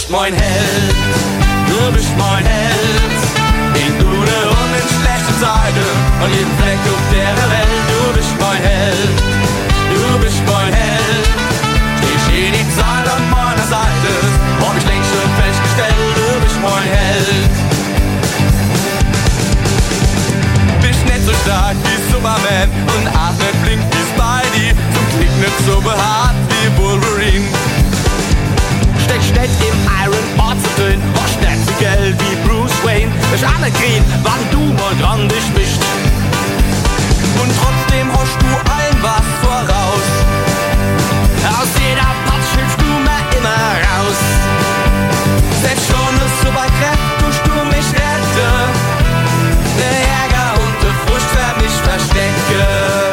bist mein Held, du bist mein Held. In gute und in schlechte Zeiten, an jedem Fleck auf der Welt. Du bist mein Held, du bist mein Held. Stehst jede Zeit an meiner Seite, hab ich längst schon festgestellt. Du bist mein Held. Bist nicht so stark wie Superman und auch nicht flink wie Spidey. Zum Klick nicht so behaart wie Wolverine. Steckst nicht im Iron Man zu dünn, hast nicht so Geld wie Bruce Wayne. Bist alle grün, wann du mal dran dich bist. Und trotzdem hast du allen was voraus. Aus jeder Patsch hilfst du mir immer raus. Selbst schon eine Superkraft tust du mich retten. Der Ärger und der Frust werden mich verstecken.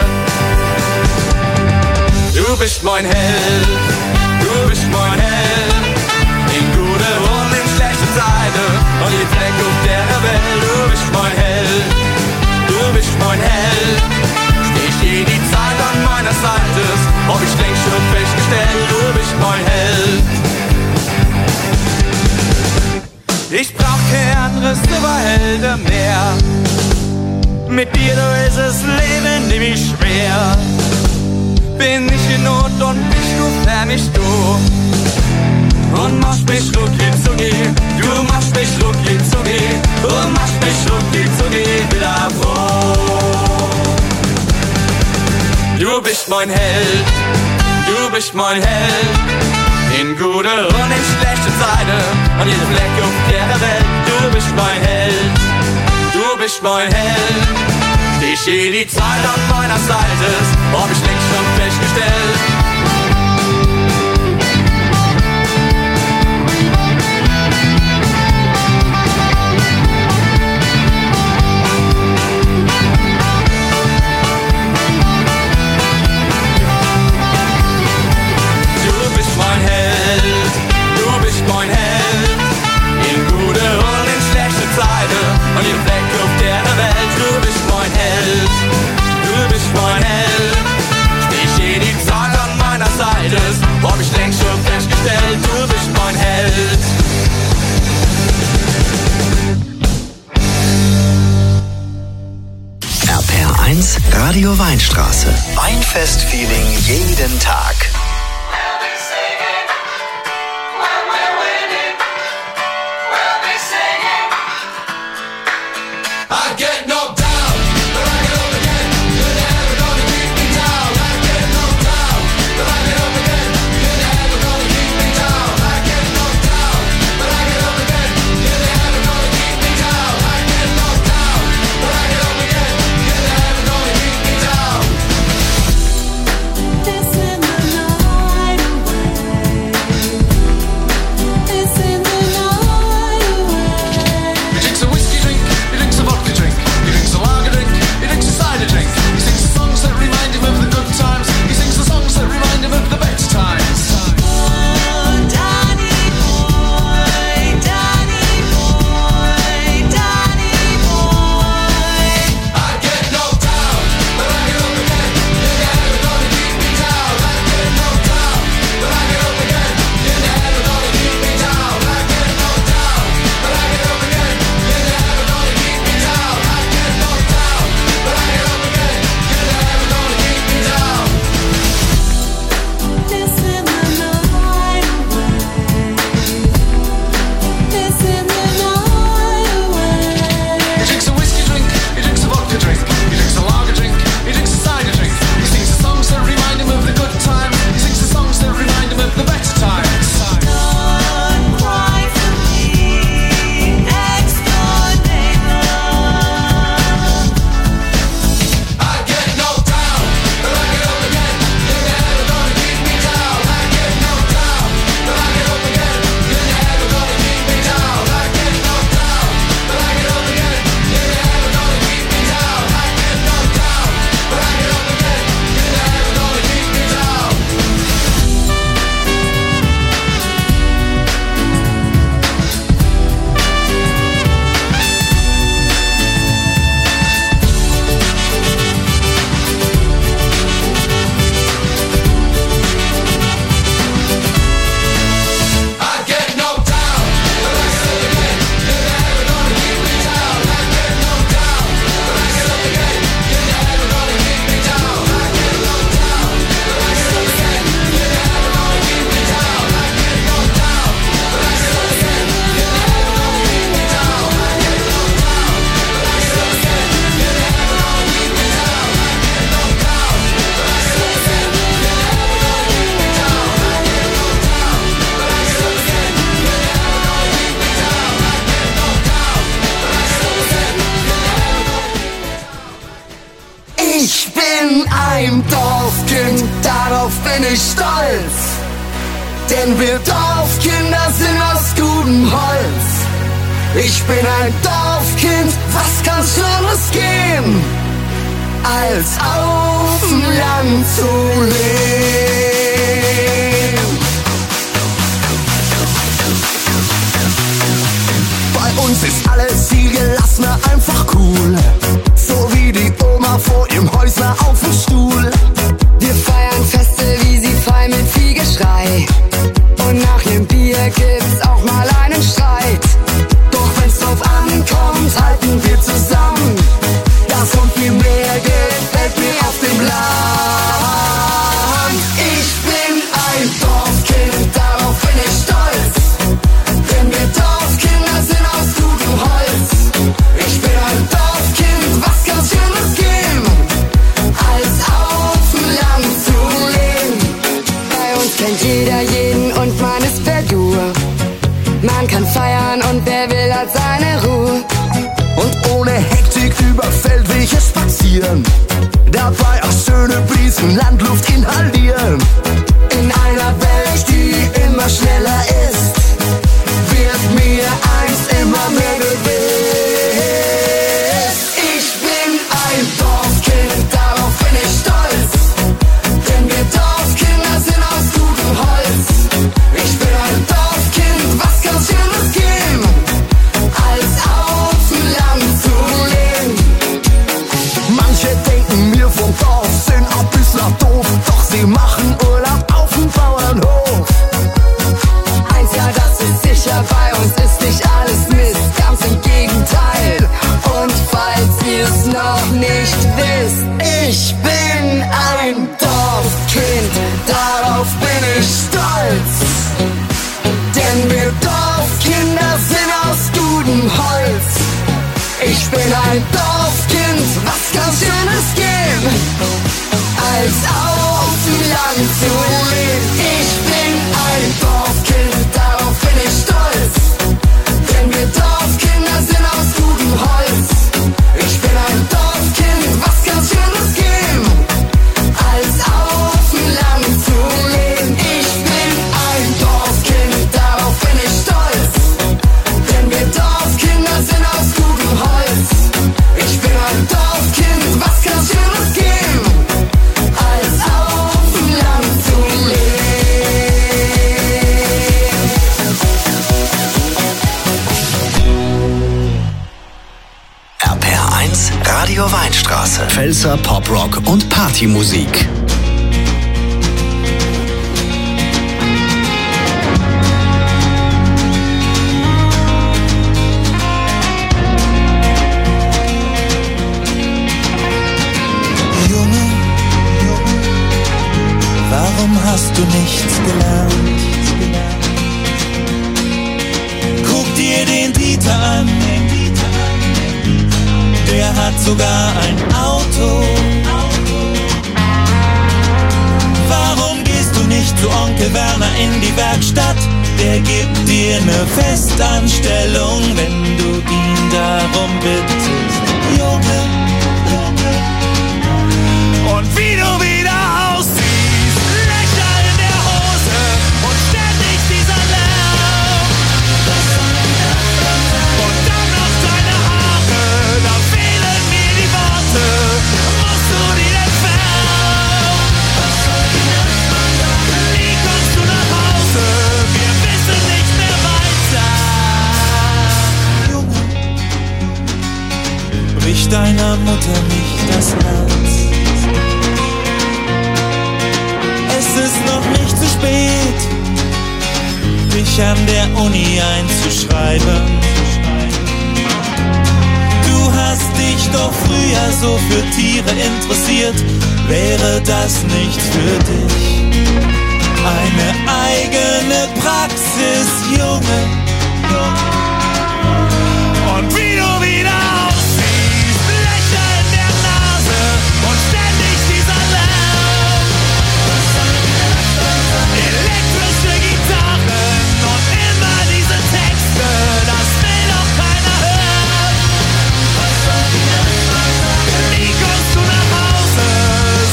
Du bist mein Held, du bist mein Held. In gute und in schlechte Zeiten, und jeden Fleck auf der Welt. Du bist mein Held, du bist mein Held. Stehst jede Zeit an meiner Seite, hab ich längst schon festgestellt. Du bist mein Held. Ich brauch kein anderes Superhelden mehr. Mit dir, du ist das Leben nämlich schwer. Bin ich in Not und bist du für mich du. Und machst mich rucki zucki, du machst mich rucki zucki, du machst mich rucki zucki wieder froh. Du bist mein Held, du bist mein Held. In gute und in schlechte Zeiten, an jedem Fleck auf der Welt. Du bist mein Held, du bist mein Held. Stehst jede Zeit an meiner Seite, hab ich längst schon festgestellt. Mein Held, in gute und in schlechte Zeiten, und jeden Fleck auf der Welt. Du bist mein Held, du bist mein Held. Stehst jede Zeit an meiner Seite, hab ich längst schon festgestellt. Du bist mein Held. RPR1 Radio Weinstraße. Weinfest-Feeling jeden Tag. This in the night. bin ein Dorfkind, darauf bin ich stolz. Denn wir Dorfkinder sind aus gutem Holz. Ich bin ein Dorfkind, was kann Schlimmes geben, als auf dem Land zu leben. Bei uns ist alles viel gelassener, einfach cool. So wie die Oma vor ihrem Häusler auf dem Stuhl. Wir feiern Feste, wie sie fallen, mit viel Geschrei. Und nach nem Bier gibt's auch mal einen Streit. Doch wenn's drauf ankommt, halten wir zusammen. Das und viel mehr gefällt mir auf dem Land. Ich bin ein Dorfkind, darauf bin ich stolz. Denn wir Dorfkinder sind aus gutem Holz. Ich bin ein Dorfkind, was kann Schlimmes geben, als auf dem Land zu leben. Bei uns kennt jeder jeden und man ist per Du. Man kann feiern und wer will hat seine Ruhe. Und ohne Hektik über Feldwege spazieren, dabei auch schöne Brisen, Landluft inhalieren. In einer Welt, die immer schneller ist, wird mir eins immer mehr gewiss. Ich bin ein Dorfkind, darauf bin ich stolz. Denn wir Dorfkinder sind aus gutem Holz. Ich bin ein Dorfkind, was kann Schlimmes geben, als auf dem Land zu leben. Manche denken mir vom Dorf sind ein bisschen doof, doch sie machen Urlaub auf dem Bauernhof. Eins, ja, das ist sicher, bei uns ist nicht alles Mist, ganz im Gegenteil. Und falls ihr's noch nicht wisst, Ich bin ein Dorfkind, darauf bin ich stolz. Denn wir Dorfkinder sind aus gutem Holz. Ich bin ein Dorfkind, was kann Schönes geben, als auf dem Land zu leben. Ich bin ein Dorfkind, darauf bin ich stolz. Denn wir Dorfkinder sind aus gutem Holz. Ich bin ein Dorfkind, was kann Schönes geben, als auf dem Land zu leben. Ich bin ein Dorfkind, darauf bin ich stolz. Denn wir Dorfkinder sind aus gutem Holz. Ich bin ein Dorfkind, was kann Schönes geben, als auf dem Land zu leben. RPR1 Radio Weinstraße. Pfälzer Poprock und Partymusik. Junge, warum hast du nichts gelernt? Guck dir den Dieter an, der hat sogar ein Auto. Warum gehst du nicht zu Onkel Werner in die Werkstatt? Der gibt dir eine Festanstellung, wenn du ihn darum bittest. Junge, und wie du wieder aussiehst, Löcher in der Hose und ständig dieser Lärm. Und dann noch deine Haare, da fehlen mir die Worte. Musst du die denn färben? Wie kommst du nach Hause? Wir wissen nicht mehr weiter. Junge, brich deiner Mutter nicht das Herz. Es ist noch nicht zu spät, dich an der Uni einzuschreiben. Du hast dich doch früher so für Tiere interessiert. Wäre das nicht für dich eine eigene Praxis, Junge? Und wie du wieder aussiehst, Löcher in der Nase und ständig dieser Lärm. Elektrische Gitarren und immer diese Texte, das will doch keiner hören. Wie kommst du nach Hause?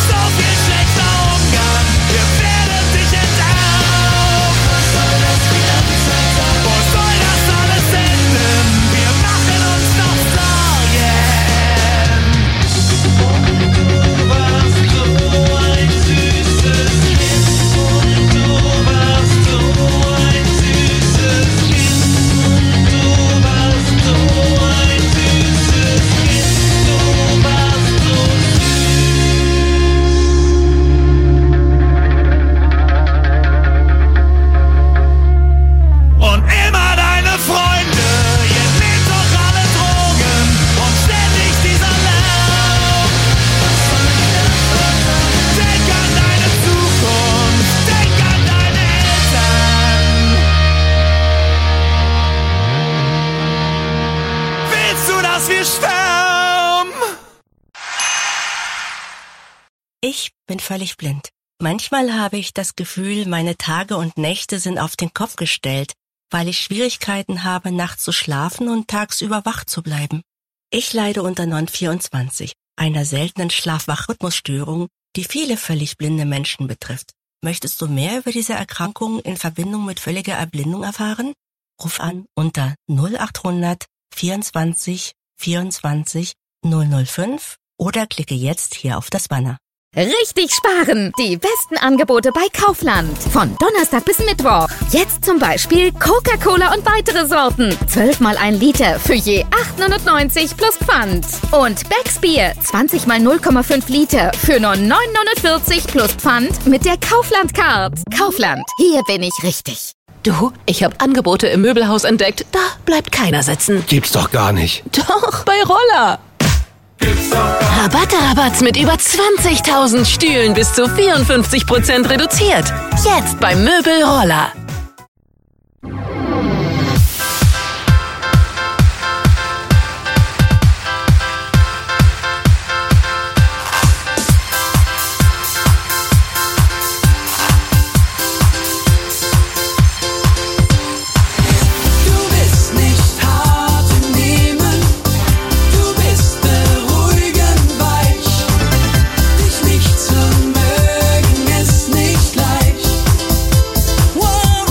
dass wir sterben. Ich bin völlig blind. Manchmal habe ich das Gefühl, meine Tage und Nächte sind auf den Kopf gestellt, weil ich Schwierigkeiten habe, nachts zu schlafen und tagsüber wach zu bleiben. Ich leide unter Non-24, einer seltenen Schlaf-Wach-Rhythmusstörung, die viele völlig blinde Menschen betrifft. Möchtest du mehr über diese Erkrankung in Verbindung mit völliger Erblindung erfahren? Ruf an unter 0800 24 24 005 oder klicke jetzt hier auf das Banner. Richtig sparen! Die besten Angebote bei Kaufland. Von Donnerstag bis Mittwoch. Jetzt zum Beispiel Coca-Cola und weitere Sorten. 12 mal 1 Liter für je 8,99 plus Pfand. Und Becks Bier 20 mal 0,5 Liter für nur 9,49 plus Pfand mit der Kaufland-Card. Kaufland, hier bin ich richtig. Du, ich habe Angebote im Möbelhaus entdeckt. Da bleibt keiner sitzen. Gibt's doch gar nicht. Doch, bei Roller. Rabatts mit über 20.000 Stühlen bis zu 54% reduziert. Jetzt beim Möbel Roller. Whoa.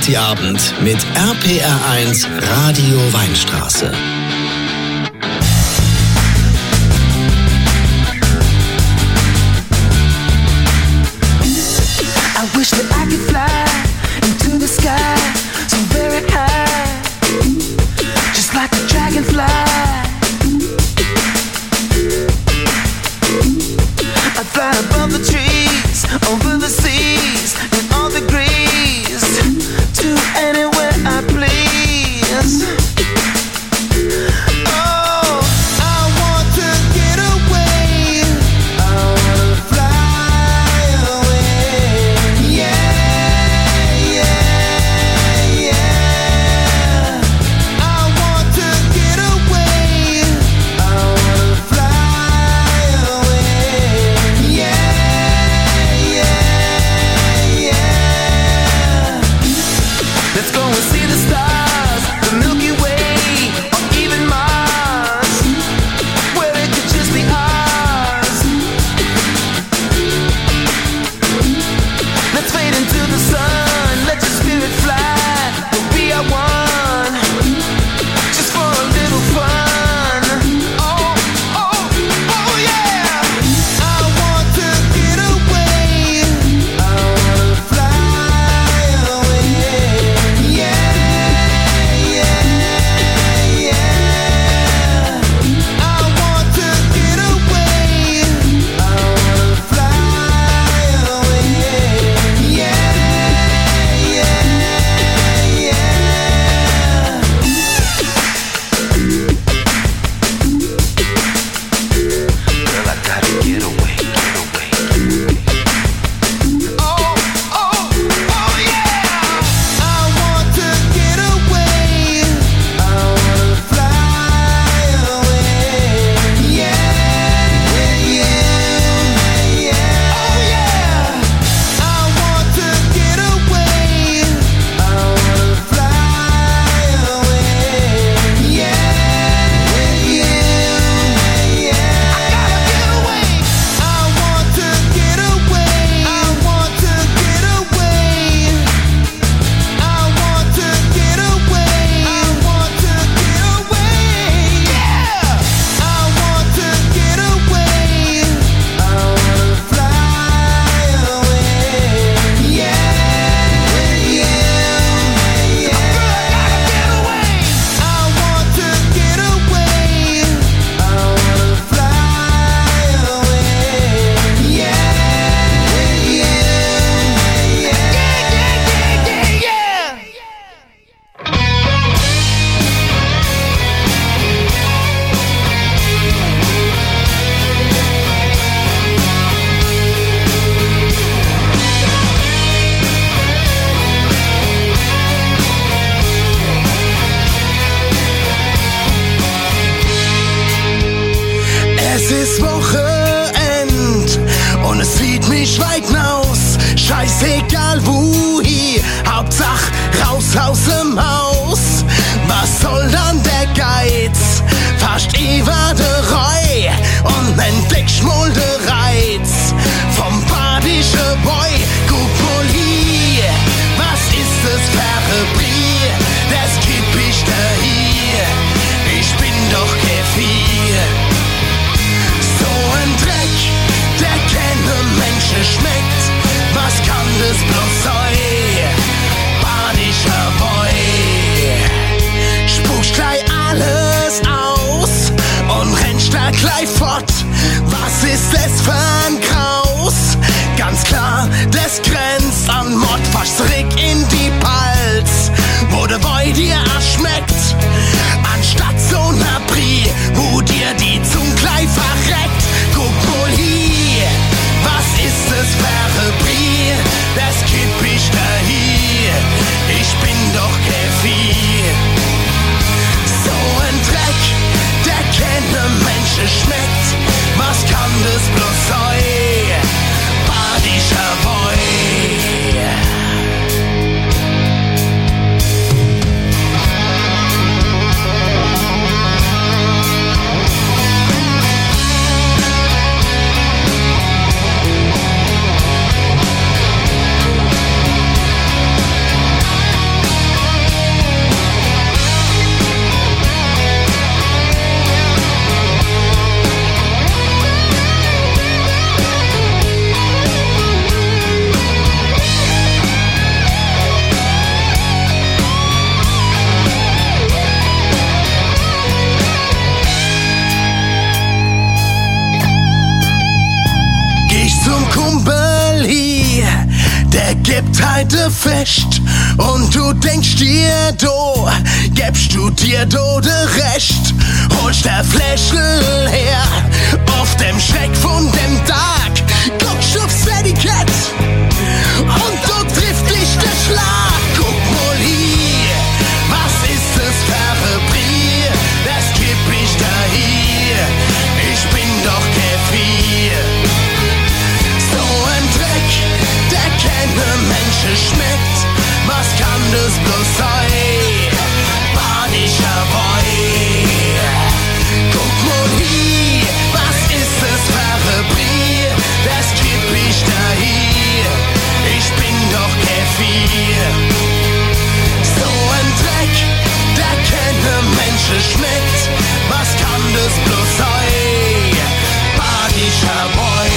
Partyabend mit RPR1 Radio Weinstraße. I wish that I could fly into the sky so very high, just like a dragonfly. I fly above the trees, over the seas, in all degrees, to anywhere I please. Oh, I want to get away. I wanna fly away. Yeah, yeah, yeah. I want to get away. I wanna fly away. Yeah, yeah, yeah. Let's go and see the stars, the Milky Way, or even Mars, where it could just be ours. Let's fade into the sun, let your spirit fly, we are one, just for a little fun. Oh, oh, oh yeah. I want to get away. I wanna fly away. Yeah, yeah, yeah. I want to get away. I wanna fly away. Yeah, yeah, yeah. Girl, I gotta get away, get away. Oh, oh, oh yeah. I want to get away. I wanna fly away. Yeah, yeah, yeah. Oh yeah. I want to get away. I wanna fly away. Yeah, yeah, yeah. I gotta get away. I want to get away. I want to get away. I want to get away. I want to get away. Yeah. I want to get away. I wanna fly away. Yeah, yeah, yeah. I gotta get away. I want to get away. I wanna fly away. Yeah, yeah, yeah, yeah, yeah, yeah. Es ist Wochenend und es zieht mich weit hinaus. Scheißegal wohin, Hauptsache raus aus dem Haus. Was soll dann der Geiz? Fast über de Reu und entdeckst mal de Reiz. Vom badische Boy, guck mal hier. Was ist das für ein Bier? Das kipp ich da hier. Ich bin doch Kefir. So ein Dreck, der keine Menschen schmeckt. Was kann das bloß sein? Badischer Boy. Spuckst gleich alles aus und rennst da gleich fort. Was ist das für hockt heute fest und du denkst dir, du gibst du dir do de Recht, holst der Fläschel her, auf dem Schreck von dem Tag, guckst aufs Etikett und du trifft dich der Schlag. Guck mal hier, was ist das für ein Bier, das kipp ich da hier, ich bin doch kein Vier. So ein Dreck, der keine Menschen schmeckt, was kann das bloß sein? Badischer Boy. Guck mal hier, was ist das für ein Bier, das kipp ich da hier, ich bin doch kein Vier. So ein Dreck, der keine Menschen schmeckt, was kann das bloß sein? Badischer Boy.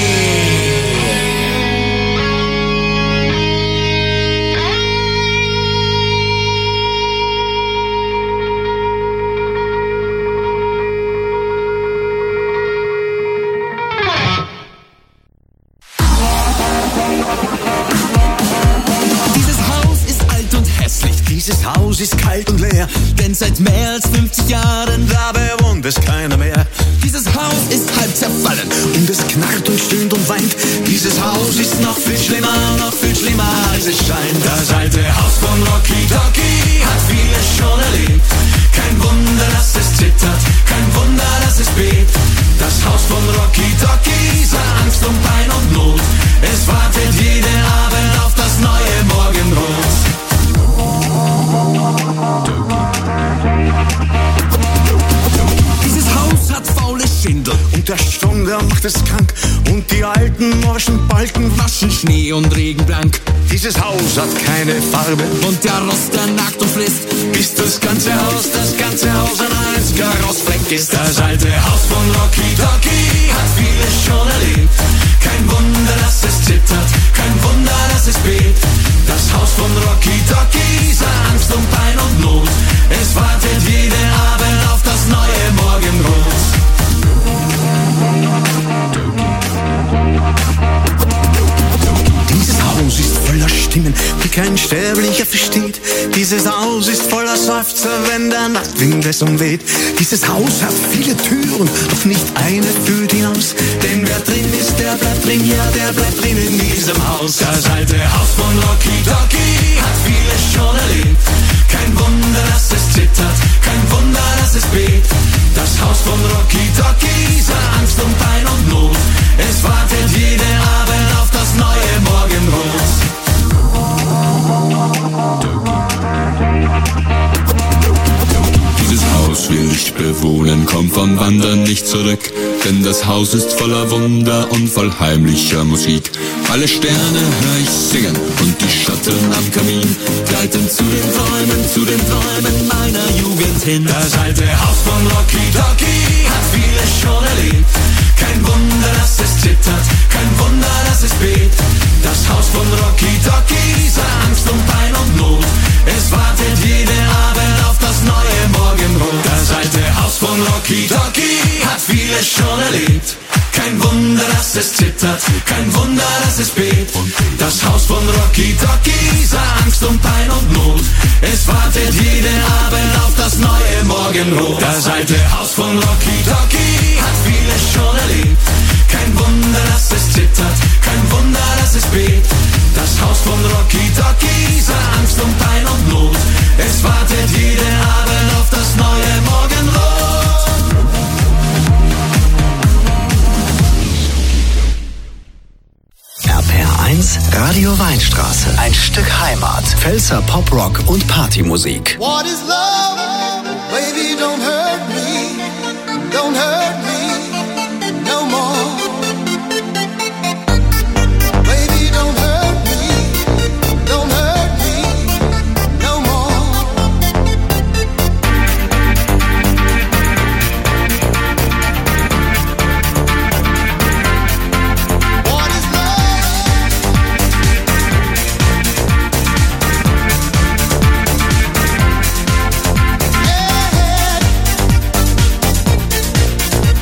Dieses Haus ist kalt und leer, denn seit mehr als 50 Jahren da bewohnt es keiner mehr. Dieses Haus ist halb zerfallen und es knarrt und stöhnt und weint. Dieses Haus ist noch viel schlimmer als es scheint. Das alte Haus von Rocky Docky hat vieles schon erlebt. Kein Wunder, dass es zittert, kein Wunder, dass es bebt. Das Haus von Rocky Docky sah Angst und Pein und Not. Es wartet jeden Abend auf das neue Morgenrot. Dieses Haus hat faule Schindel und der Sturm, der macht es krank. Und die alten morschen Balken waschen Schnee und Regen blank. Dieses Haus hat keine Farbe und der Rost, der nagt und frisst, bis das ganze Haus ein einziger Rostfleck ist. Das alte Haus von Rocky Docky hat vieles schon erlebt. Kein Wunder, dass es zittert, kein Wunder, dass es bebt. Das Haus von Rocky Docky sah Angst und Pein und Not. Es wartet jeden Abend auf das neue Morgenrot. Dieses Haus ist voller Stimmen, die kein Sterblicher versteht. Dieses Haus ist voller Seufzer, wenn der Nachtwind es umweht. Dieses Haus hat viele Türen, doch nicht eine führt hinaus. Denn wer drin ist, der bleibt drin, ja, der bleibt drin in diesem Haus. Das alte Haus von Rocky Docky hat vieles schon erlebt. Kein Wunder, dass es zittert, kein Wunder, dass es bebt. Das Haus von Rocky Docky sah Angst und Pein und Not. Es wartet jeden Abend auf das neue Morgenrot. Dieses Haus will ich bewohnen, komm vom Wandern nicht zurück. Denn das Haus ist voller Wunder und voll heimlicher Musik. Alle Sterne hör ich singen und die Schatten am Kamin gleiten zu den Träumen meiner Jugend hin. Das alte Haus von Rocky Docky hat vieles schon erlebt. Kein Wunder, dass es zittert, kein Wunder, dass es bebt. Das Haus von Rocky Docky sah Angst und Pein und Not. Es wartet jeden Abend auf das neue Morgenrot. Das alte Haus von Rocky Docky hat vieles schon erlebt. Kein Wunder, dass es zittert, kein Wunder, dass es bebt. Das Haus von Rocky Docky sah Angst und Pein und Not. Es wartet jeden Abend auf das neue Morgenrot. Das alte Haus von Rocky Docky hat vieles schon erlebt. Kein Wunder, dass es zittert, kein Wunder, dass es bebt. Das Haus von Rocky Docky sah Angst und Pein und Not. Es wartet jeden Abend auf das neue Morgenrot. RPR1 Radio Weinstraße. Ein Stück Heimat. Pfälzer Poprock und Partymusik. What is love? Baby, don't hurt me. Don't hurt me no more. Baby, don't hurt me. Don't hurt me no more. What is love?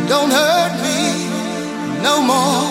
don't hurt me no more.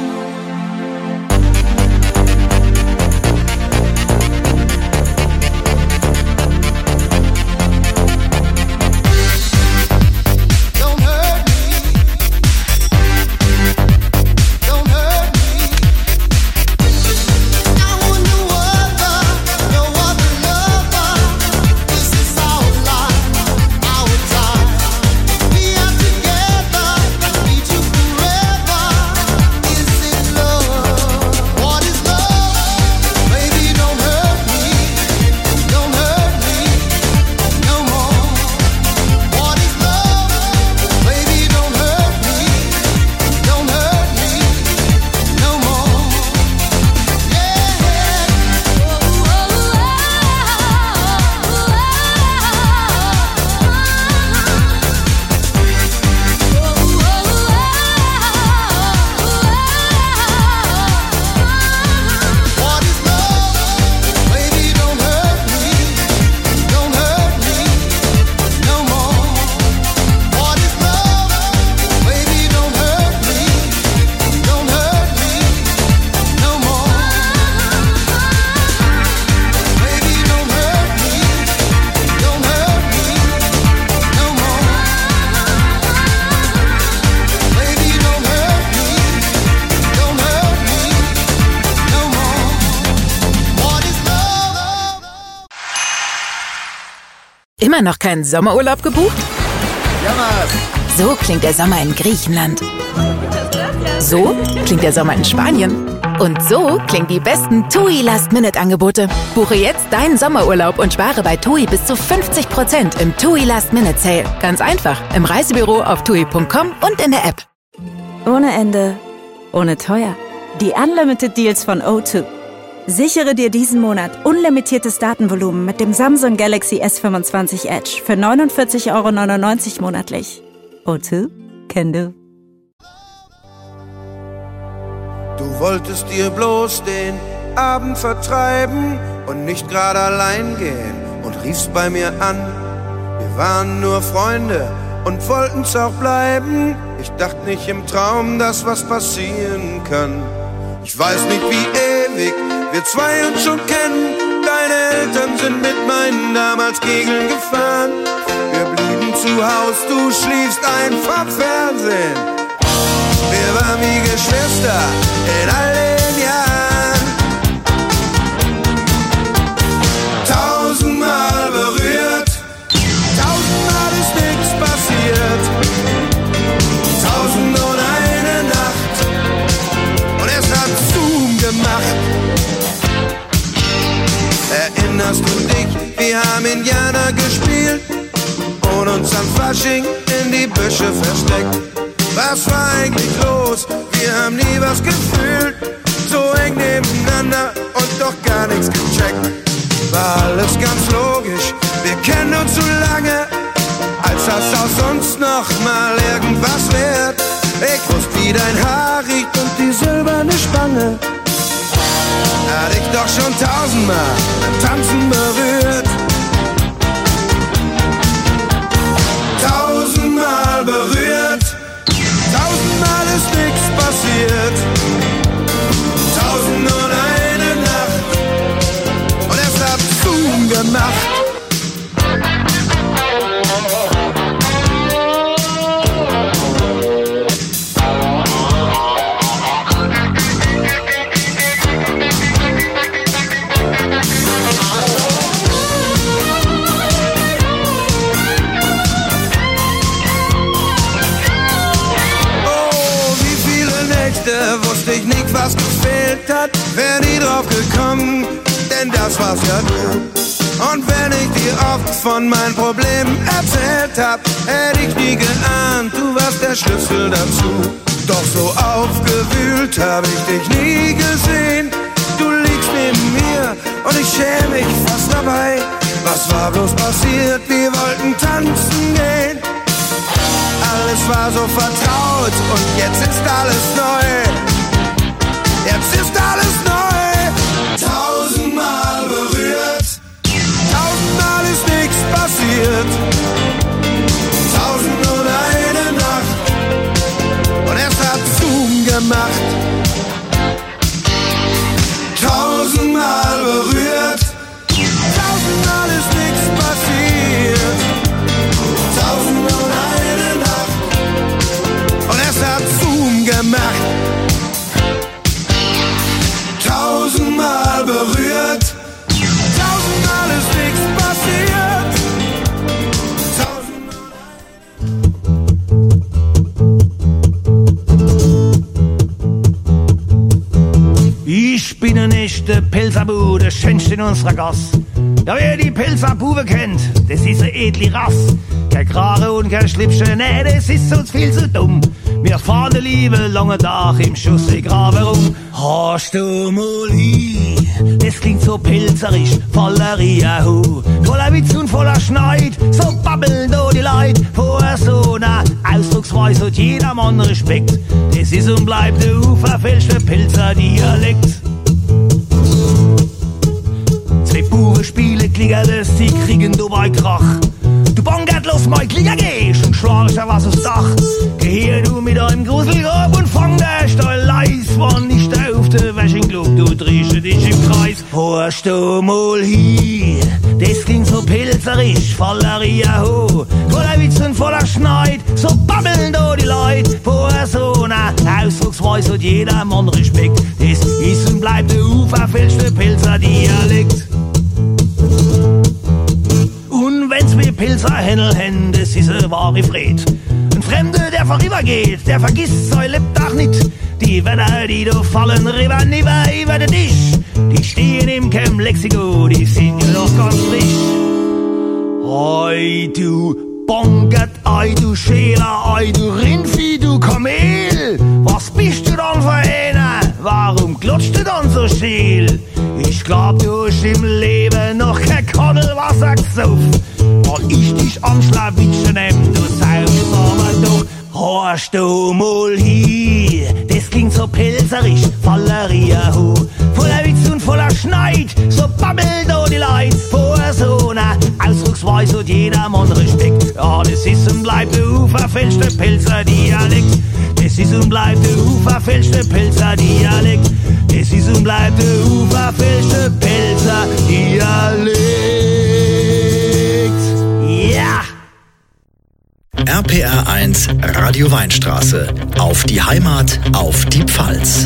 Immer noch keinen Sommerurlaub gebucht? So klingt der Sommer in Griechenland. So klingt der Sommer in Spanien. Und so klingen die besten TUI Last-Minute-Angebote. Buche jetzt deinen Sommerurlaub und spare bei TUI bis zu 50% im TUI Last-Minute-Sale. Ganz einfach, im Reisebüro auf TUI.com und in der App. Ohne Ende, ohne teuer. Die Unlimited Deals von O2. Sichere dir diesen Monat unlimitiertes Datenvolumen mit dem Samsung Galaxy S25 Edge für 49,99 € monatlich. O2 can do. Du wolltest dir bloß den Abend vertreiben und nicht gerade allein gehen und riefst bei mir an. Wir waren nur Freunde und wollten's auch bleiben. Ich dachte nicht im Traum, dass was passieren kann. Ich weiß nicht, wie ewig wir zwei uns schon kennen. Deine Eltern sind mit meinen damals Kegeln gefahren. Wir blieben zu Haus, du schliefst ein vom Fernsehen. Wir waren wie Geschwister in all den Jahren. 1000-mal berührt, 1000-mal ist nichts passiert. 1001 Nacht und es hat Zoom gemacht. Erinnerst du dich, wir haben Indianer gespielt und uns am Fasching in die Büsche versteckt. Was war eigentlich los? Wir haben nie was gefühlt, so eng nebeneinander und doch gar nichts gecheckt. War alles ganz logisch, wir kennen uns so lange, als das aus uns noch mal irgendwas wird. Ich wusste, wie dein Haar riecht und die silberne Spange. Hat ich doch schon 1000-mal beim Tanzen berührt. 1000-mal berührt, 1000-mal ist nichts passiert. 1001 Nacht und es hat Zoom gemacht. Wusste ich nicht, was gefehlt hat, wär nie drauf gekommen, denn das war's ja du. Und wenn ich dir oft von meinen Problemen erzählt hab, hätte ich nie geahnt, du warst der Schlüssel dazu. Doch so aufgewühlt hab ich dich nie gesehen. Du liegst neben mir und ich schäme mich fast dabei. Was war bloß passiert? Wir wollten tanzen gehen. Alles war so vertraut und jetzt ist alles neu. Jetzt ist alles neu. 1000-mal berührt, 1000-mal ist nichts passiert. 1001 Nacht gemacht. 1000-mal berührt, 1000-mal ist nichts passiert. 1001 Nacht und es hat Zoom gemacht. 1000-mal berührt, 1000-mal ist nichts passiert. 1000-mal. Ich bin ein echter Pilzerbu, der schönste in unserer Gasse. Ja, wer die Pilzerbube kennt, das ist eine edle Rass. Kein Krare und kein Schlipsche, nee, das ist uns viel zu dumm. Wir fahren der Liebe lange Tag im Schussegraben rum. Hast du mal hi, das klingt so pilzerisch, voller Riahu. Voller Witz und voller Schneid, so babbeln da die Leid. Vor so einer Ausdrucksweise hat jeder Mann Respekt. Das ist und bleibt der unverfälschte Pilzer-Dialekt. Zwei pure Spiele klingerles, die kriegen dabei Krach. Du bongert los, mein Klinger gehst und schlagst da was aufs Dach. Geh hier du mit deinem Gruselgrab und fang der Stall leis, wann nicht auf der Wäschenglub, du drehst dich im Kreis. Hörst du mal hi, das klingt so pilzerisch, voller Riahu. Voller Witz und voller Schneid, so babbeln da die Leid. Vor so einer Ausdrucksweise hat jeder Mann Respekt. Das ist und bleibt der unverfälschte Pilzer-Dialekt. Und wenn's mir Pilzerhändel hen, das ist eine wahre Fred. Ein Fremder, der vorübergeht, der vergisst sein Lebtag nicht. Die Wetter, die da fallen, rüber niver über den Tisch. Die stehen im Camp Lexiko, die sind ja noch ganz frisch. Oi, du Bongert, oi, du Schäler, oi, du Rindvieh, du Kamel. Was bist du dann für einer? Warum glotzt du dann so scheel? Ich glaub, du hast im Leben noch kein Kandelwasser gesoffen. Weil ich dich am Schlawitschen nehm, du saust aber doch. Hörst du mal hi, das klingt so pilzerisch, voller Riahu. Voller Witz und voller Schneid, so babbeln da die Leid. Vor so einer Ausdrucksweise hat jeder Mann Respekt. Ja, das ist und bleibt der unverfälschte Pilzer-Dialekt. Das ist und bleibt der unverfälschte Pilzer-Dialekt. Das ist und bleibt der unverfälschte Pilzer-Dialekt. Ja! RPR 1 Radio Weinstraße. Auf die Heimat, auf die Pfalz.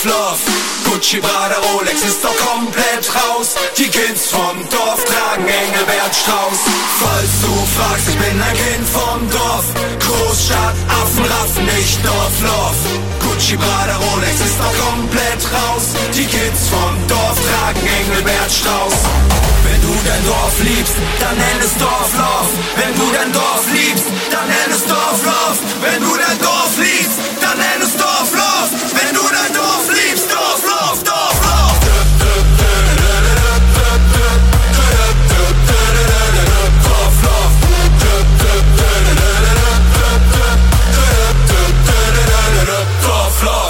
Dorflauf. Gucci, Prada, Rolex ist doch komplett raus. Die Kids vom Dorf tragen Engelbert Strauß. Falls du fragst, ich bin ein Kind vom Dorf. Großstadt, Affen raffen, nicht Dorflauf. Gucci, Prada, Rolex ist doch komplett raus. Die Kids vom Dorf tragen Engelbert Strauß. Wenn du dein Dorf liebst, dann nenn es Dorflauf. Wenn du dein Dorf liebst, dann nenn es Dorflauf. Wenn du dein Dorf liebst, dann nenn es Dorflauf. Wenn du dein Dorf liebst, Dorflauf, Dorflauf. Dorflauf.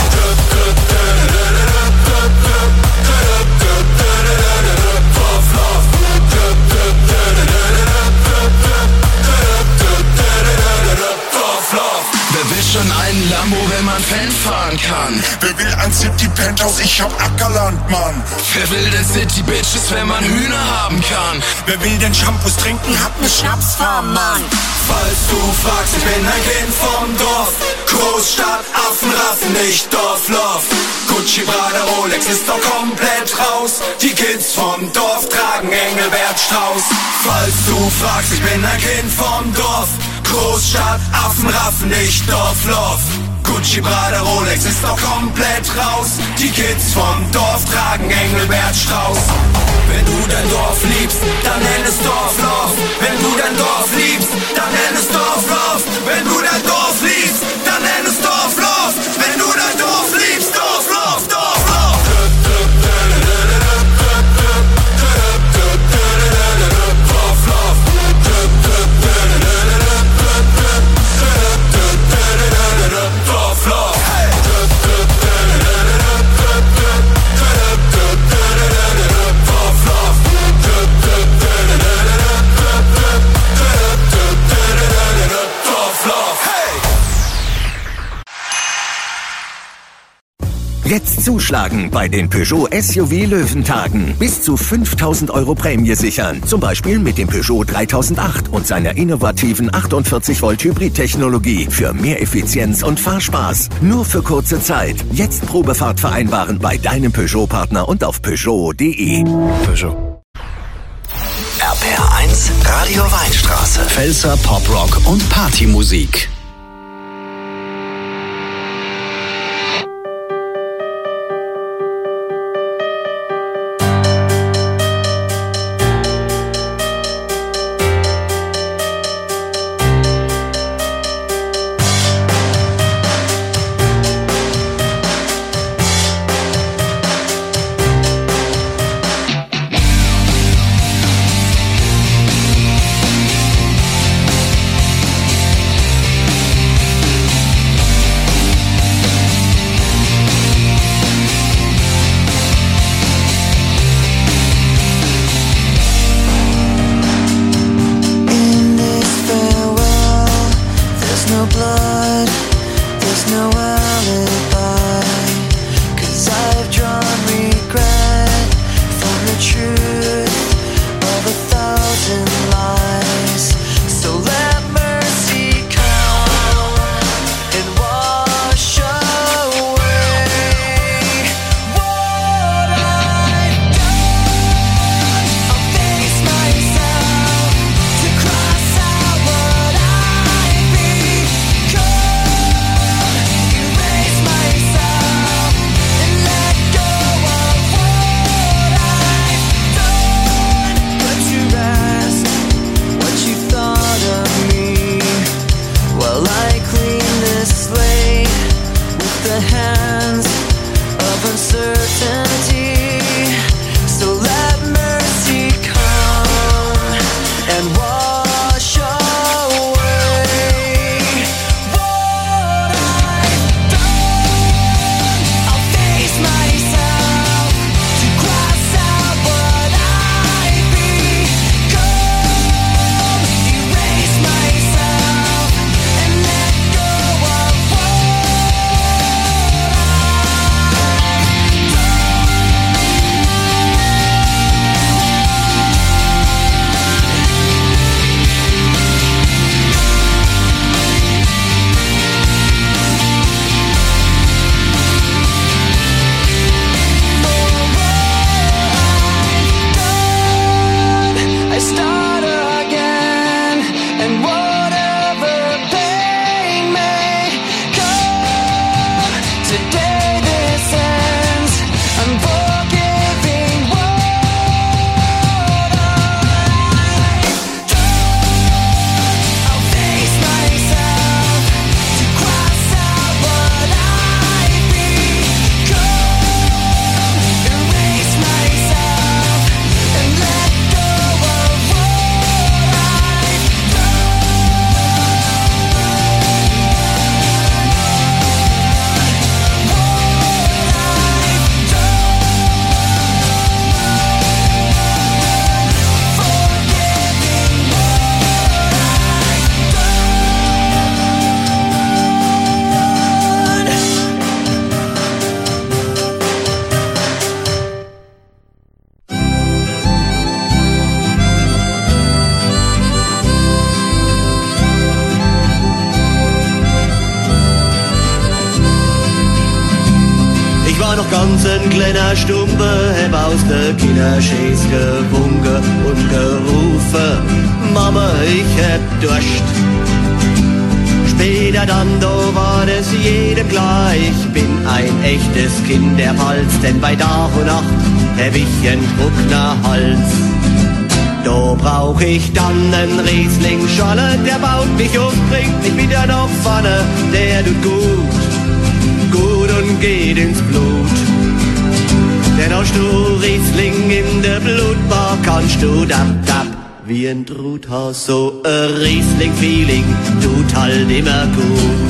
Schon einen Lambo, wenn man Fan fahren kann. Wer will ein City Penthouse? Ich hab Ackerland, Mann. Wer will der City Bitches, wenn man Hühner haben kann? Wer will den Shampoos trinken? Hat ne Schnapsfarm, Mann. Falls du fragst, ich bin ein Kind vom Dorf. Großstadt, Affen raffen, nicht Dorflauf. Gucci, Prada, Rolex ist doch komplett raus. Die Kids vom Dorf tragen Engelbert Strauß. Falls du fragst, ich bin ein Kind vom Dorf. Großstadt, Affen raffen, nicht Dorflauf. Gucci, Prada, Rolex ist doch komplett raus. Die Kids vom Dorf tragen Engelbert Strauß. Wenn du dein Dorf liebst, dann nenn es Dorflauf. Wenn du dein Dorf liebst, dann nenn es Dorflauf. Wenn du dein Dorf liebst, dann nenn es Dorflauf. Wenn du dein Dorf liebst, Dorflauf, Dorflauf. Jetzt zuschlagen bei den Peugeot SUV Löwentagen. Bis zu 5.000 € Prämie sichern. Zum Beispiel mit dem Peugeot 3008 und seiner innovativen 48 Volt Hybrid-Technologie für mehr Effizienz und Fahrspaß. Nur für kurze Zeit. Jetzt Probefahrt vereinbaren bei deinem Peugeot-Partner und auf Peugeot.de. Peugeot. RPR1 Radio Weinstraße. Pfälzer Poprock und Partymusik. kleiner Stumpe, hab aus der Kinderschäß gewunken und gerufen, Mama, ich hab Durst. Später dann, da war es jedem klar, ich bin ein echtes Kinderhals, denn bei Tag und Nacht hab ich einen trockener Hals. Da brauch ich dann einen Riesling-Scholle, der baut mich auf, bringt mich wieder nach vorne, der tut gut und geht ins Blut. Denn hast du Riesling in der Blutbar, kannst du dab wie ein Truthahn, so ein Riesling-Feeling tut halt immer gut.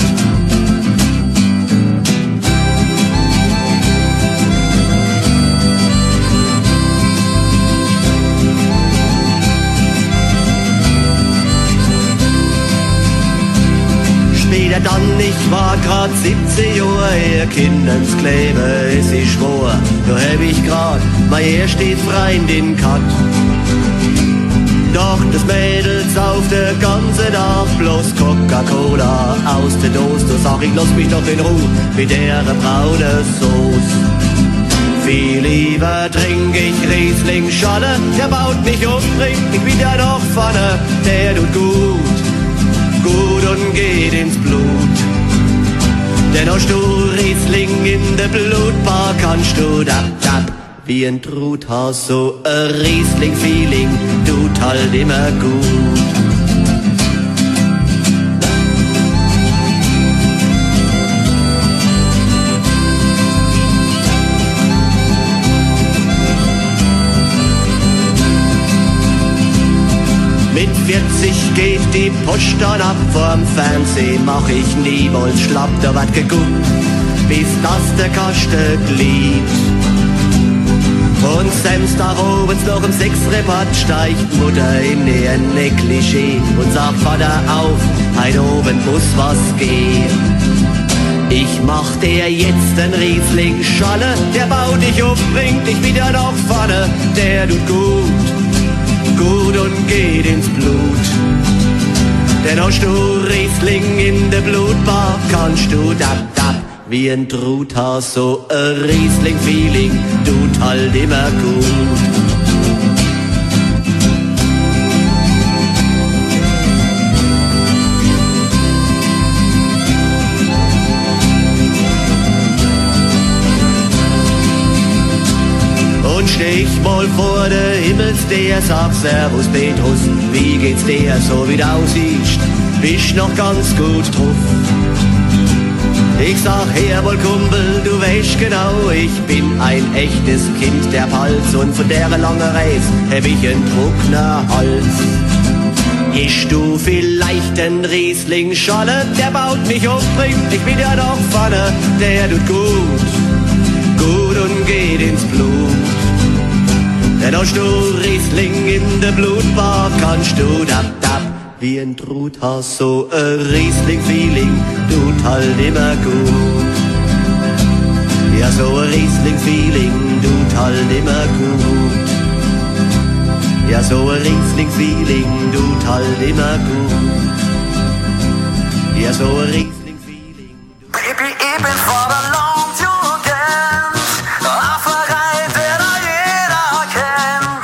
Später dann, ich war grad 17 Jahre, ihr Kindens Klebe, es ist wahr, da hab ich grad meine erste Freundin gehabt. Doch das Mädels auf der ganzen Tag bloß Coca-Cola aus der Dose. Da sag ich, lass mich doch in Ruhe mit der braunen Sauce. Viel lieber trink ich Riesling-Scholle, der baut mich um, bringt mich wieder nach vorne. Der tut gut und geht ins Blut. Denn hast du Riesling in der Blutbar, kannst du dab wie ein Truthahn, so ein Riesling-Feeling tut halt immer gut. Mit 40 geht die Post dann ab, vorm Fernsehen mach ich niemals schlapp, da wird geguckt, bis das der Kasten gliebt. Und Samstag abends noch um 6 Repart steigt Mutter in ihr Negligé und sagt, Vater auf, heute Abend muss was gehen. Ich mach dir jetzt einen Riesling-Scholle, der baut dich auf, bringt dich wieder nach vorne, der tut gut und geht ins Blut. Denn hast du Riesling in der Blutbar, kannst du dab wie ein Truthahn, so ein Riesling-Feeling tut halt immer gut. Und steh ich mal vor der Himmelsder, sag Servus Petrus, wie geht's dir, so wie du aussiehst, bist noch ganz gut drauf. Ich sag, herwohl Kumpel, du weißt genau, ich bin ein echtes Kind der Pfalz und von der langen Reise hab ich einen trockener Hals. Isch du vielleicht ein Riesling-Scholle, der baut mich auf, bringt mich wieder nach vorne, der tut gut und geht ins Blut. Denn hast du Riesling in der Blutbar, kannst du dab wie ein Truthahn, so ein Riesling-Feeling tut halt immer gut. Ja, so ein Riesling-Feeling tut halt immer gut. Ja, so ein Riesling-Feeling tut halt immer gut. Ja, so ein Riesling-Feeling. Baby, ich bin vor der Landjugend, ein Verein, den jeder kennt.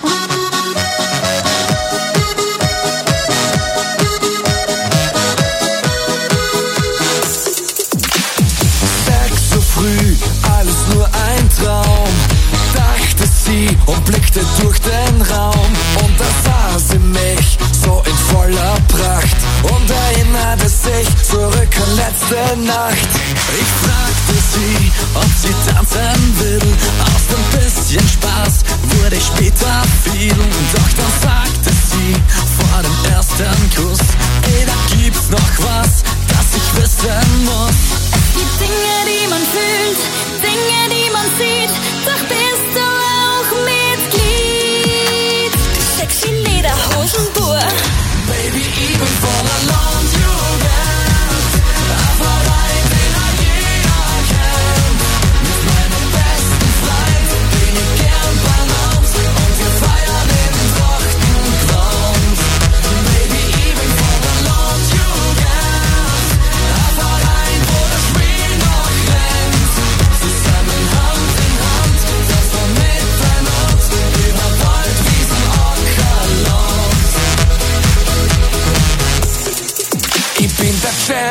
So früh, alles nur ein Traum, dachte sie und blickte durch den Raum. Und da sah sie mich so in voller Pracht und erinnerte sich zurück an letzte Nacht. Ich fragte sie, ob sie tanzen will, aus dem bisschen Spaß wurde ich später viel. Doch dann sagte sie vor dem ersten Kuss, ey, da gibt's noch was, das ich wissen muss. Es gibt Dinge, die man fühlt, Dinge, die man sieht, doch bist du auch Mitglied. Die sexy Lederhosentour. Baby, ich bin voller Landjugend, ein Verein, den jeder kennt. Mit meinem besten Freund bin ich gern bei uns und wir feiern in Trachten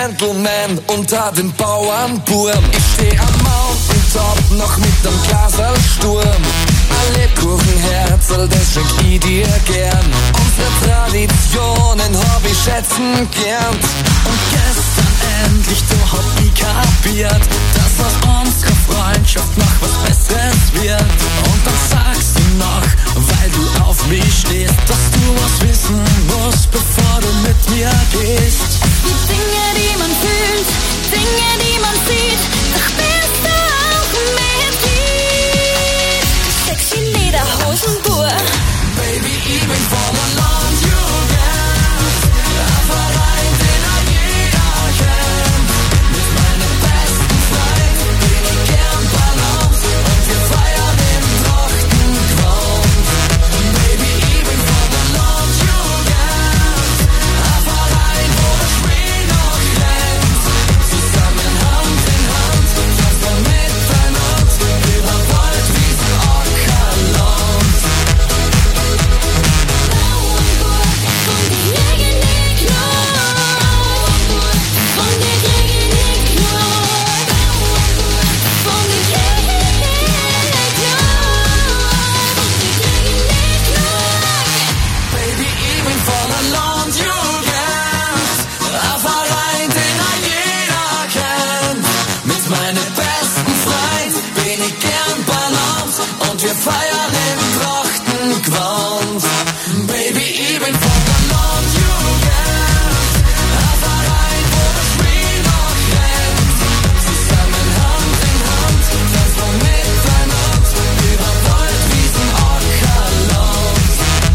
Gentleman unter den Bauernburm. Ich steh am Mountaintop noch mit dem Glaserlsturm. Alle Kuchenherzel, das schenk ich dir gern. Unsere Traditionen hab ich schätzen gelernt. Und gestern endlich, da hab ich kapiert, dass aus unserer Freundschaft noch was Besseres wird. Und dann sagst du noch, weil du auf mich stehst, dass du was wissen musst, bevor du mit mir gehst. Die Dinge, die man fühlt, Dinge, die man sieht, doch bist du auch mit Lied. Sexy Lederhosentour. Baby, ich bin voller Landjugend, ein Verein, den auch jeder kennt. Mit meinem besten Freund bin ich gern Balance und wir feiern im Trachtenquant. Baby, ich bin voller Landjugend, ein Verein, wo der Schmäh noch glänzt. Zusammen Hand in Hand, tanzen wir miteinander über Wald, Wiesen, Ackerland. Baby, ich bin voller Landjugend, ein Verein, den auch jeder kennt. Mit meinem besten Freund bin ich gern Balance und wir feiern im Trachtengewand. Baby, ich bin voller Landjugend, ein Verein, wo der Schmäh noch glänzt. Zusammen Hand in Hand, tanzen wir miteinander über Wald, Wiesen, Ackerland.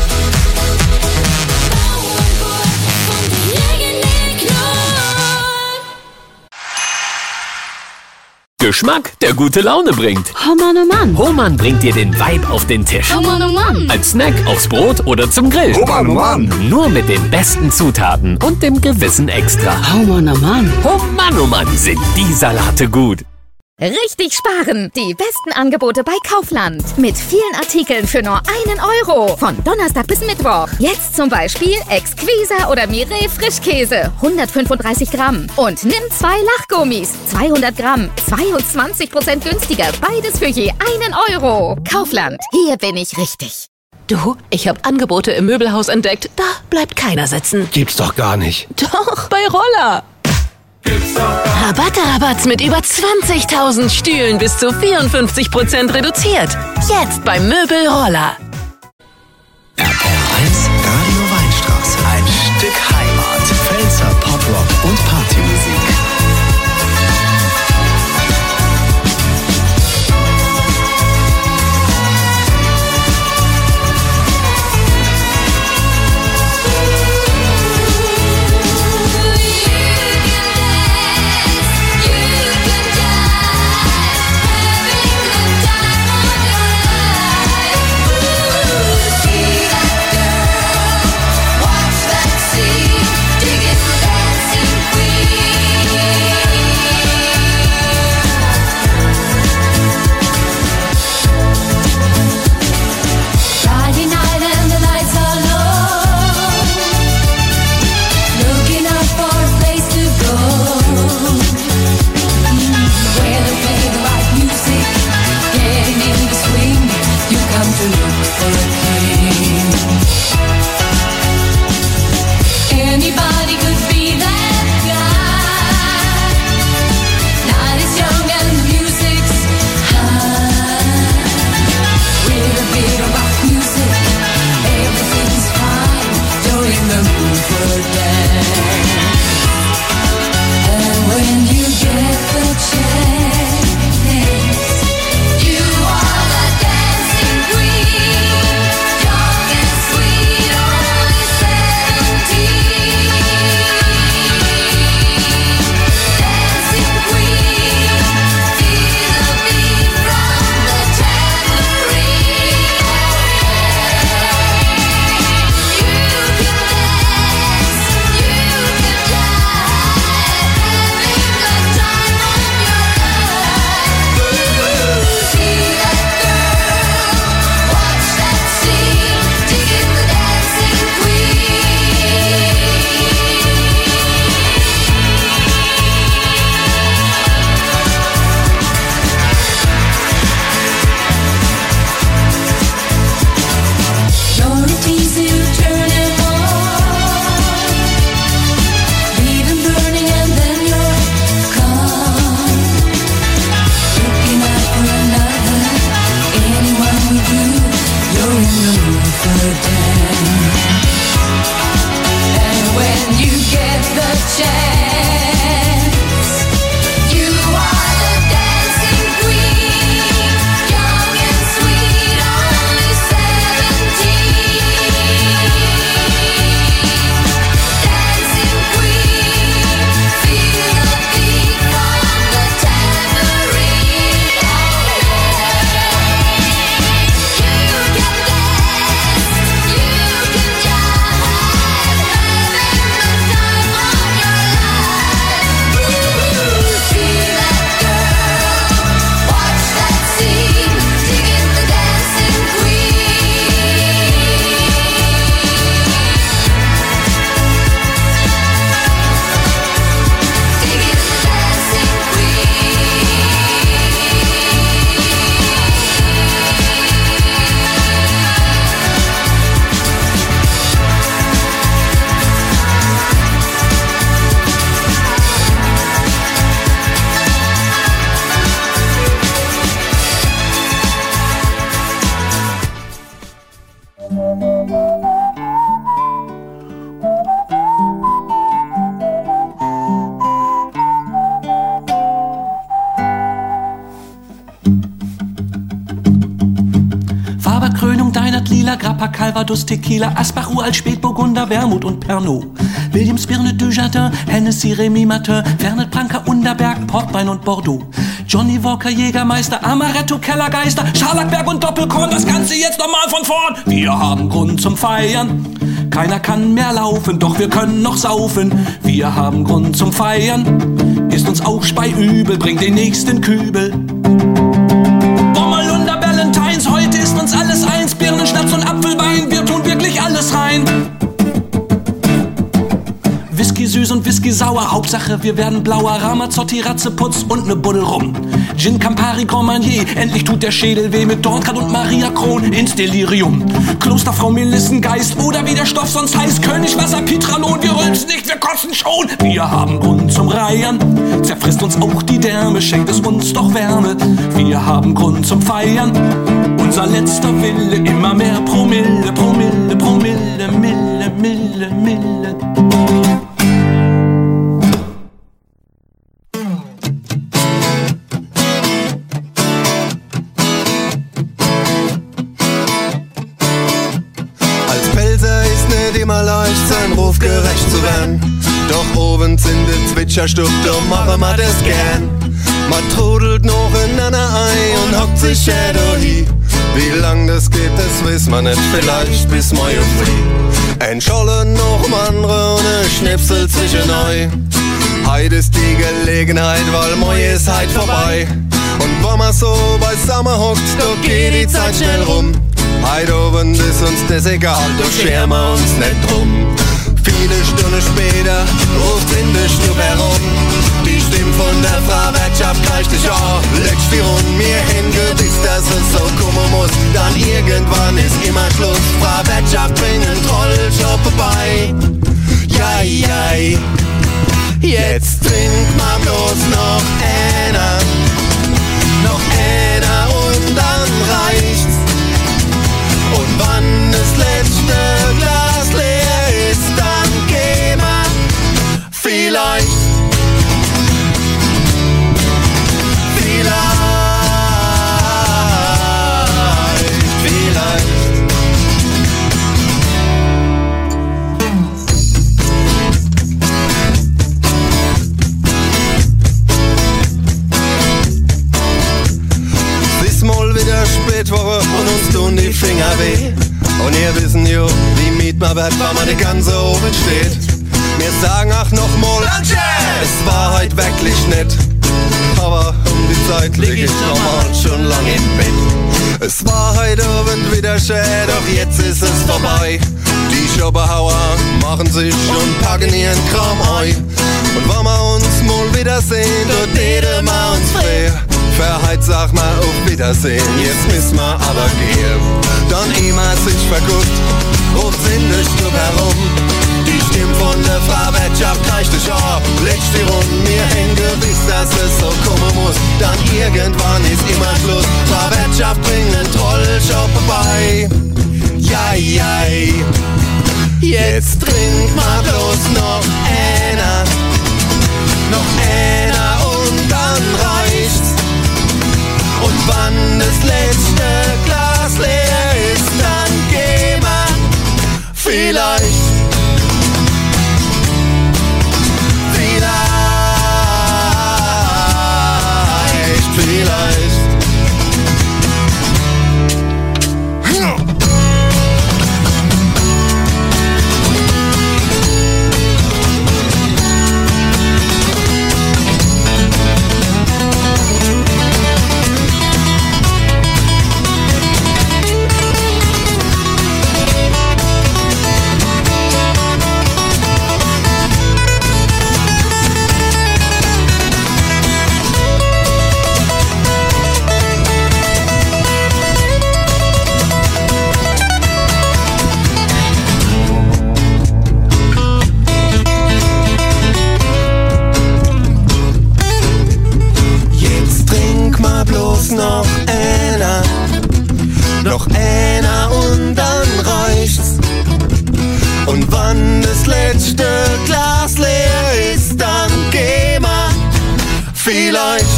Geschmack, der gute Laune bringt. Oh Mann, oh Mann. Hohmann bringt dir den Vibe auf den Tisch. Oh Mann, oh Mann. Als Snack, aufs Brot oder zum Grill. Hohmann, oh Mann. Nur mit den besten Zutaten und dem gewissen Extra. Oh Mann, oh Mann. Oh Mann, sind die Salate gut. Richtig sparen! Die besten Angebote bei Kaufland. Mit vielen Artikeln für nur 1 Euro. Von Donnerstag bis Mittwoch. Jetzt zum Beispiel Exquisa oder Mireille Frischkäse. 135 Gramm. Und nimm 2 Lachgummis. 200 Gramm. 22% günstiger. Beides für je 1 Euro. Kaufland. Hier bin ich richtig. Du, ich habe Angebote im Möbelhaus entdeckt. Da bleibt keiner sitzen. Gibt's doch gar nicht. Doch, bei Roller. Rabatte mit über 20.000 Stühlen bis zu 54% reduziert. Jetzt beim Möbel Roller. RPR1 Radio Weinstraße. Ein Stück Heimat. Pfälzer Poprock und Partymusik. Watch that scene, digging, dancing queen. Steinert, Lila, Grappa, Calvados, Tequila, Asbach, Uralt, Spätburgunder, Wermut und Pernod. Williams, Birne, Dujardin, Hennessy, Remy Martin, Fernet, Branca, Underberg, Portwein und Bordeaux. Johnny Walker, Jägermeister, Amaretto, Kellergeister, Scharlachberg und Doppelkorn, das Ganze jetzt nochmal von vorn. Wir haben Grund zum Feiern. Keiner kann mehr laufen, doch wir können noch saufen. Wir haben Grund zum Feiern. Ist uns auch speiübel, bringt den nächsten Kübel. Bommerlunder, Valentines, heute ist uns alles eins. Birnen, Schnaps und Apfelwein, wir tun wirklich alles rein. Whisky süß und Whisky sauer, Hauptsache wir werden blauer. Ramazzotti, Ratzeputz und ne Buddel rum. Gin, Campari, Grand Marnier, endlich tut der Schädel weh. Mit Dornkrat und Maria Kron ins Delirium. Klosterfrau, Melissengeist oder wie der Stoff sonst heißt. Königwasser, Pitralon, wir rülpsen nicht, wir kotzen schon. Wir haben Grund zum Reiern, zerfrisst uns auch die Därme, schenkt es uns doch Wärme. Wir haben Grund zum Feiern, unser letzter Wille, immer mehr Promille, Promille, Promille, Mille, Mille, Mille. Immer leicht, seinem Ruf gerecht zu werden. Doch oben sind die Zwitscherstub, darum machen wir das gern. Man trudelt noch in einer Ei und hockt sich Shadow hi. Wie lang das geht, das wiss man nicht, vielleicht bis morgen früh. Ein Schollen noch um andere und ein Schnipsel zwischen euch. Heut ist die Gelegenheit, weil morgen ist heut vorbei. Und wenn man so beisammen hockt, da geht die Zeit schnell rum. Heut oben ist uns das egal, da scheren wir uns nicht drum. Viele Stunden später ruft in der Stube herum. Die Stimme von der Frau Wirtschaft kreischt dich an. Legst die Runde mir hin, gewiss, dass es so kommen muss. Dann irgendwann ist immer Schluss. Frau Wirtschaft bringt einen Trolljob vorbei. Ja, ja, jetzt trinkt man bloß noch einer. Noch einer und dann reicht's. Und wann das letzte Glas leer ist, dann gehen wir vielleicht. Spätwoche und uns tun die Finger weh. Und ihr wissen jo, wie miet man wird, wenn man die ganze oben steht. Wir sagen ach nochmal, es war heute wirklich nett. Aber um die Zeit lieg ich normal schon lang im Bett. Es war heute Abend wieder schön, doch jetzt ist es vorbei. Die Schobberhauer machen sich und packen ihren Kram ein. Und wenn wir uns mal wiedersehen, dort täten wir uns frei. Für heut sag mal auf Wiedersehen, jetzt müssen wir aber gehen. Dann immer sich verguckt, ruft's in der Stube herum. Die Stimme von der Frau Wirtschaft kreischt dich ab. Legst die Runden mir hin, gewiss, dass es so kommen muss. Dann irgendwann ist immer Schluss. Frau Wirtschaft bringt einen Trolljob vorbei. Ja, ja, jetzt trinkt mal bloß noch einer. Noch einer und dann reicht's. Und wann das letzte Glas leer ist, dann gehen wir vielleicht. Vielleicht. Noch einer, noch einer und dann reicht's. Und wann das letzte Glas leer ist, dann gehen wir vielleicht.